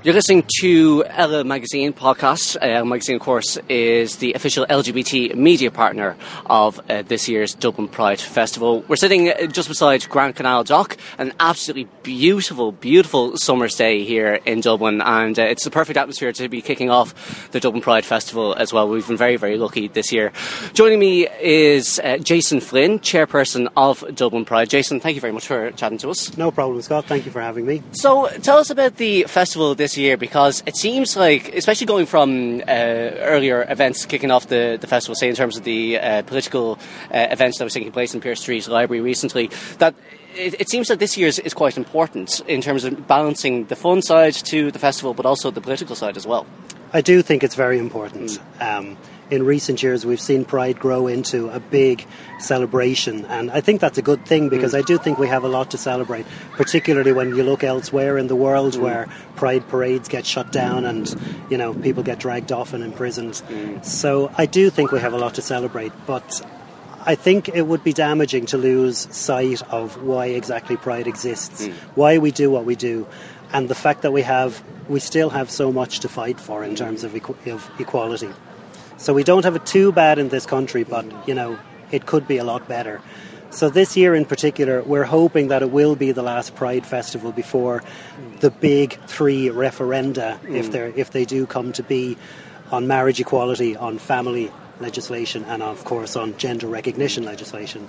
You're listening to Ella Magazine podcast. Ella Magazine, of course, is the official LGBT media partner of this year's Dublin Pride Festival. We're sitting just beside Grand Canal Dock, an absolutely beautiful, beautiful summer's day here in Dublin, and it's the perfect atmosphere to be kicking off the Dublin Pride Festival as well. We've been very, very lucky this year. Joining me is Jason Flynn, chairperson of Dublin Pride. Jason, thank you very much for chatting to us. No problem, Scott. Thank you for having me. So, tell us about the festival this year, because it seems like, especially going from earlier events kicking off the festival, say in terms of the political events that was taking place in Pearse Street Library recently, that it seems that this year's is quite important in terms of balancing the fun side to the festival, but also the political side as well. I do think it's very important. In recent years, we've seen Pride grow into a big celebration, and I think that's a good thing, because I do think we have a lot to celebrate, particularly when you look elsewhere in the world where Pride parades get shut down and, you know, people get dragged off and imprisoned. So I do think we have a lot to celebrate, but I think it would be damaging to lose sight of why exactly Pride exists, why we do what we do, and the fact that we still have so much to fight for in terms of equality. So we don't have it too bad in this country, but, you know, it could be a lot better. So this year in particular, we're hoping that it will be the last Pride Festival before the big three referenda, if they do come to be, on marriage equality, on family legislation, and of course on gender recognition legislation.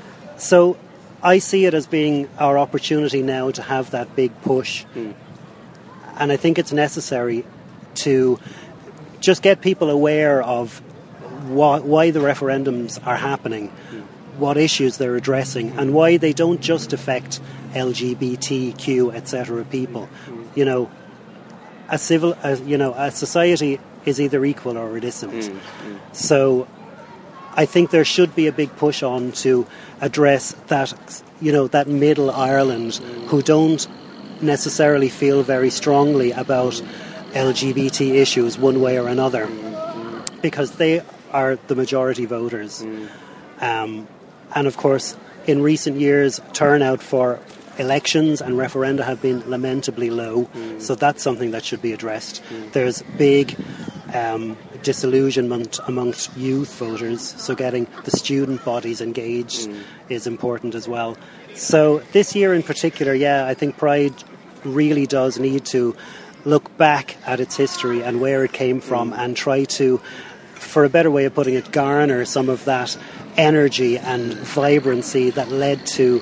So I see it as being our opportunity now to have that big push. And I think it's necessary to just get people aware of why the referendums are happening, what issues they're addressing, and why they don't just affect LGBTQ, etc. people. You know, a society is either equal or it isn't. So I think there should be a big push on to address that, you know, that middle Ireland who don't necessarily feel very strongly about LGBT issues one way or another, because they are the majority voters. And of course, in recent years, turnout for elections and referenda have been lamentably low, so that's something that should be addressed. There's big disillusionment amongst youth voters, so getting the student bodies engaged is important as well. So this year in particular, I think Pride really does need to look back at its history and where it came from, and try to, for a better way of putting it, garner some of that energy and vibrancy that led to,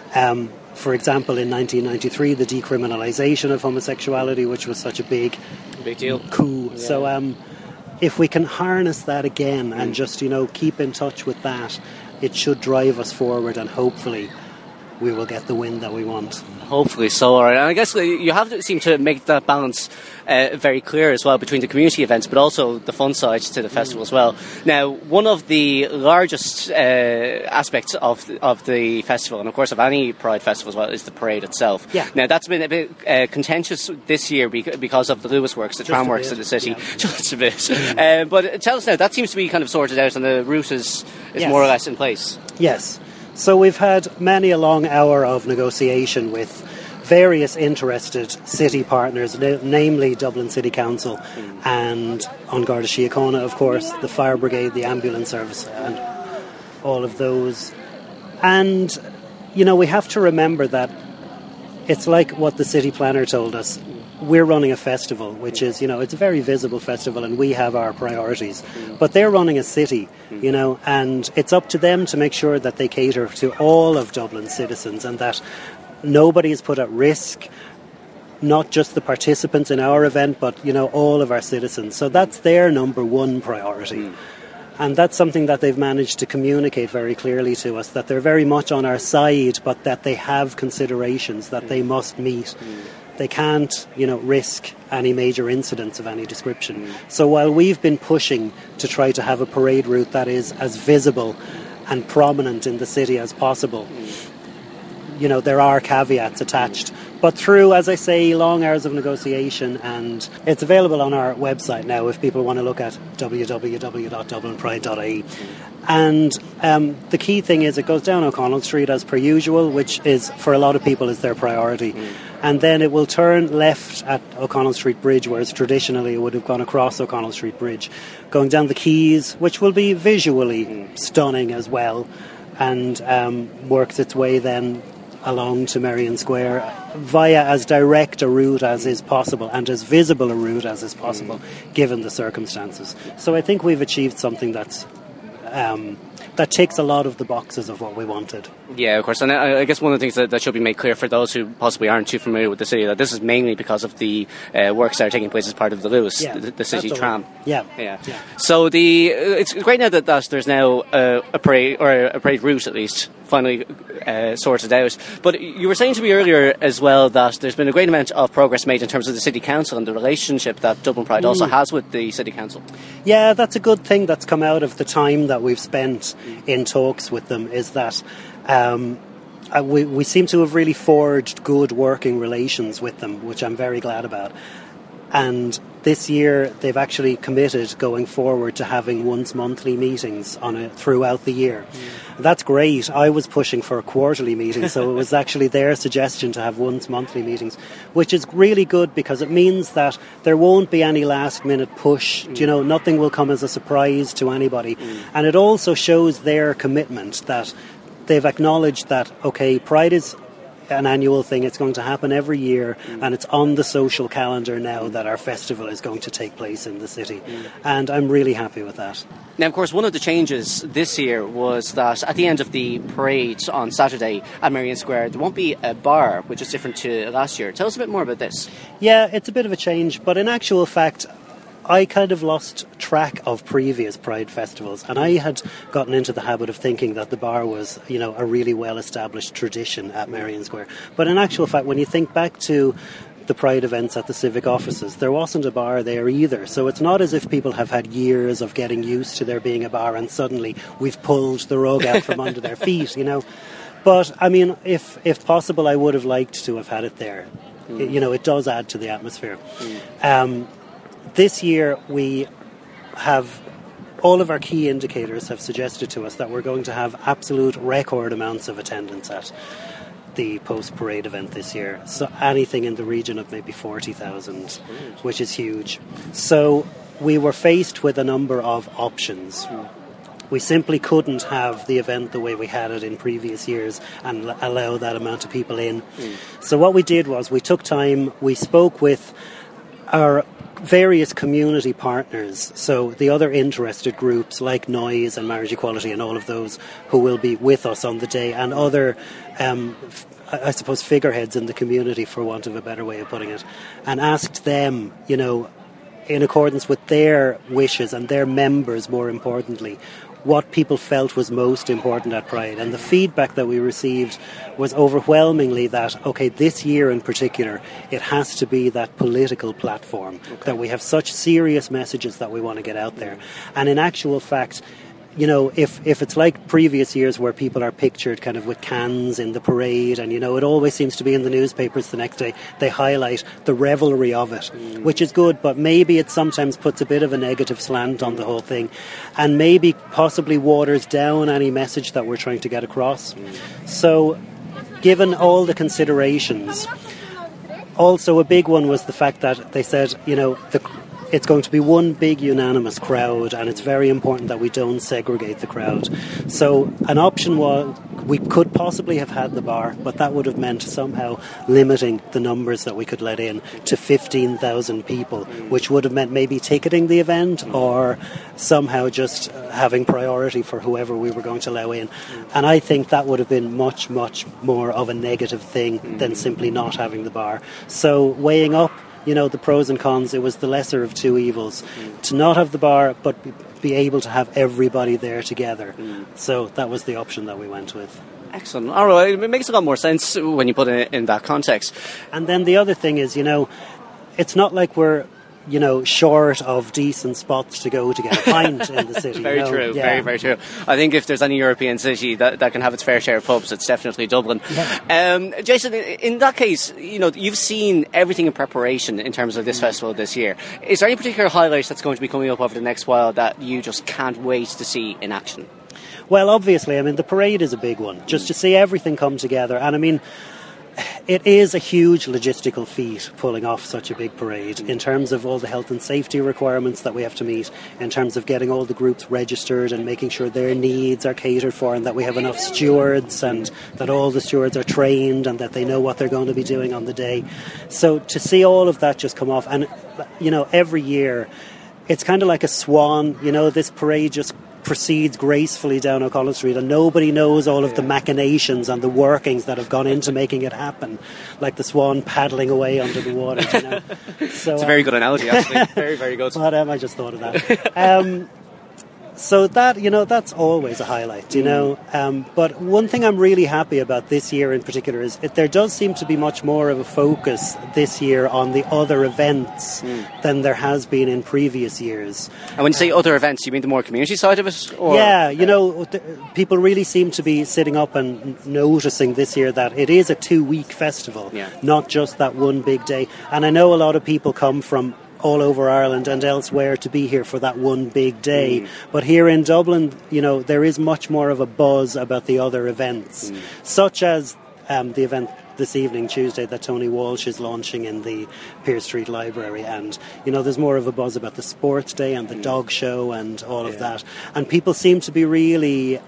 for example, in 1993, the decriminalisation of homosexuality, which was such a big deal, coup. Yeah. So if we can harness that again and just, you know, keep in touch with that, it should drive us forward, and hopefully we will get the win that we want. Hopefully so, all right. And I guess you have to seem to make that balance very clear as well between the community events, but also the fun side to the festival as well. Now, one of the largest aspects of the festival, and of course of any Pride festival as well, is the parade itself. Yeah. Now, that's been a bit contentious this year because of the Lewis Works, the tram works in the city. Yeah. Just a bit. But tell us now, that seems to be kind of sorted out, and the route is more or less in place. Yes. So we've had many a long hour of negotiation with various interested city partners, namely Dublin City Council and An Garda Síochána, of course, the fire brigade, the ambulance service, and all of those. And, you know, we have to remember that it's like what the city planner told us. We're running a festival, which is, you know, it's a very visible festival, and we have our priorities. But they're running a city, you know, and it's up to them to make sure that they cater to all of Dublin's citizens, and that nobody is put at risk, not just the participants in our event, but, you know, all of our citizens. So that's their number one priority. And that's something that they've managed to communicate very clearly to us, that they're very much on our side, but that they have considerations that they must meet. They can't, you know, risk any major incidents of any description. So while we've been pushing to try to have a parade route that is as visible and prominent in the city as possible, there are caveats attached. But through, as I say, long hours of negotiation, and it's available on our website now if people want to look at www.dublinpride.ie. And the key thing is it goes down O'Connell Street as per usual, which is, for a lot of people, is their priority. And then it will turn left at O'Connell Street Bridge, whereas traditionally it would have gone across O'Connell Street Bridge, going down the quays, which will be visually stunning as well, and works its way then along to Merrion Square via as direct a route as is possible and as visible a route as is possible given the circumstances. So I think we've achieved something that's that ticks a lot of the boxes of what we wanted. Yeah, of course. And I guess one of the things that should be made clear for those who possibly aren't too familiar with the city, that this is mainly because of the works that are taking place as part of the Luas, the city tram. Yeah. So it's great now that there's now a parade, or a parade route at least, finally sorted out. But you were saying to me earlier as well that there's been a great amount of progress made in terms of the City Council and the relationship that Dublin Pride also has with the City Council. Yeah, that's a good thing that's come out of the time that we've spent in talks with them, is that we seem to have really forged good working relations with them, which I'm very glad about. And this year they've actually committed going forward to having once monthly meetings throughout the year. That's great. I was pushing for a quarterly meeting, so it was actually their suggestion to have once monthly meetings, which is really good because it means that there won't be any last minute push. Nothing will come as a surprise to anybody. And it also shows their commitment, that they've acknowledged that, okay, Pride is an annual thing. It's going to happen every year, and it's on the social calendar now that our festival is going to take place in the city. And I'm really happy with that. Now, of course, one of the changes this year was that at the end of the parade on Saturday at Merrion Square, there won't be a bar, which is different to last year. Tell us a bit more about this. Yeah, it's a bit of a change, but in actual fact, I kind of lost track of previous Pride festivals, and I had gotten into the habit of thinking that the bar was, a really well-established tradition at Merrion Square. But in actual fact, when you think back to the Pride events at the civic offices, there wasn't a bar there either. So it's not as if people have had years of getting used to there being a bar and suddenly we've pulled the rug out from under their feet, But, I mean, if possible, I would have liked to have had it there. It does add to the atmosphere. This year we have, all of our key indicators have suggested to us that we're going to have absolute record amounts of attendance at the post-parade event this year. So anything in the region of maybe 40,000, which is huge. So we were faced with a number of options. We simply couldn't have the event the way we had it in previous years and allow that amount of people in. So what we did was we took time, we spoke with our various community partners, so the other interested groups like Noise and Marriage Equality and all of those who will be with us on the day, and other I suppose figureheads in the community, for want of a better way of putting it, and asked them, in accordance with their wishes and their members, more importantly, what people felt was most important at Pride. And the feedback that we received was overwhelmingly that, okay, this year in particular, it has to be that political platform, that we have such serious messages that we want to get out there. And in actual fact, if it's like previous years where people are pictured kind of with cans in the parade, and it always seems to be in the newspapers the next day, they highlight the revelry of it, which is good, but maybe it sometimes puts a bit of a negative slant on the whole thing, and maybe possibly waters down any message that we're trying to get across. So given all the considerations, also a big one was the fact that they said, it's going to be one big unanimous crowd, and it's very important that we don't segregate the crowd. So an option was we could possibly have had the bar, but that would have meant somehow limiting the numbers that we could let in to 15,000 people, which would have meant maybe ticketing the event or somehow just having priority for whoever we were going to allow in. And I think that would have been much, much more of a negative thing than simply not having the bar. So weighing up, the pros and cons, it was the lesser of two evils. To not have the bar, but be able to have everybody there together. So that was the option that we went with. Excellent. All right, it makes a lot more sense when you put it in that context. And then the other thing is, it's not like we're short of decent spots to go to get a pint in the city. Very true, yeah. very, very true. I think if there's any European city that can have its fair share of pubs, it's definitely Dublin. Yeah. Jason, in that case, you've seen everything in preparation in terms of this festival this year. Is there any particular highlight that's going to be coming up over the next while that you just can't wait to see in action? Well, obviously, the parade is a big one, just to see everything come together. And it is a huge logistical feat pulling off such a big parade in terms of all the health and safety requirements that we have to meet, in terms of getting all the groups registered and making sure their needs are catered for, and that we have enough stewards and that all the stewards are trained and that they know what they're going to be doing on the day. So to see all of that just come off, and every year it's kind of like a swan, this parade just proceeds gracefully down O'Connell Street, and nobody knows all of the machinations and the workings that have gone into making it happen, like the swan paddling away under the water. So, it's a very good analogy, actually. Very, very good. But I just thought of that. So that, that's always a highlight, But one thing I'm really happy about this year in particular is there does seem to be much more of a focus this year on the other events than there has been in previous years. And when you say other events, you mean the more community side of it? Or? Yeah, people really seem to be sitting up and noticing this year that it is a 2-week festival, not just that one big day. And I know a lot of people come from all over Ireland and elsewhere to be here for that one big day. But here in Dublin, there is much more of a buzz about the other events, such as the event this evening, Tuesday, that Tony Walsh is launching in the Pearse Street Library. And, there's more of a buzz about the sports day and the dog show and all of that. And people seem to be really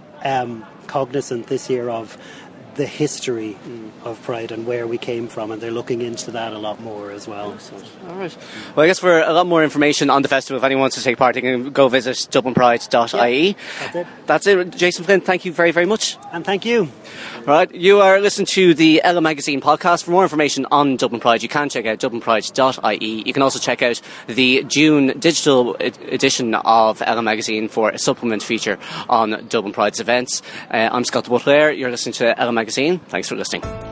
cognizant this year of the history of Pride and where we came from, and they're looking into that a lot more as well. Excellent. All right. Well, I guess for a lot more information on the festival, if anyone wants to take part, you can go visit dublinpride.ie. That's it. Jason Flynn, thank you very, very much. And thank you. All right. You are listening to the Ella Magazine podcast. For more information on Dublin Pride, you can check out dublinpride.ie. You can also check out the June digital edition of Ella Magazine for a supplement feature on Dublin Pride's events. I'm Scott Butler. You're listening to Ella Magazine. Thanks for listening.